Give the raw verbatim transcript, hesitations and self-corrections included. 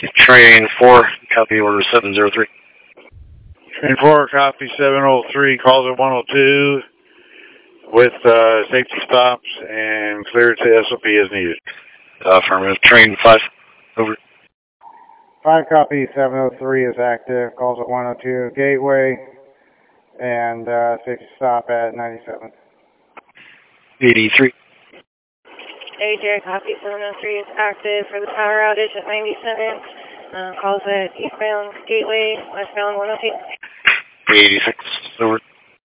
Train four, copy order seven zero three. Train four, copy seven oh three, calls at one oh two with uh, safety stops and clear to S O P as needed. Uh, affirmative. Train five, over. five, copy seven oh three is active, calls at one oh two Gateway, and uh, safety stop at ninety-seven. eighty-three. eighty-three, copy seven oh three is active for the power outage at ninety-seven. Uh, calls at eastbound Gateway, westbound one oh two. eighty-six, over.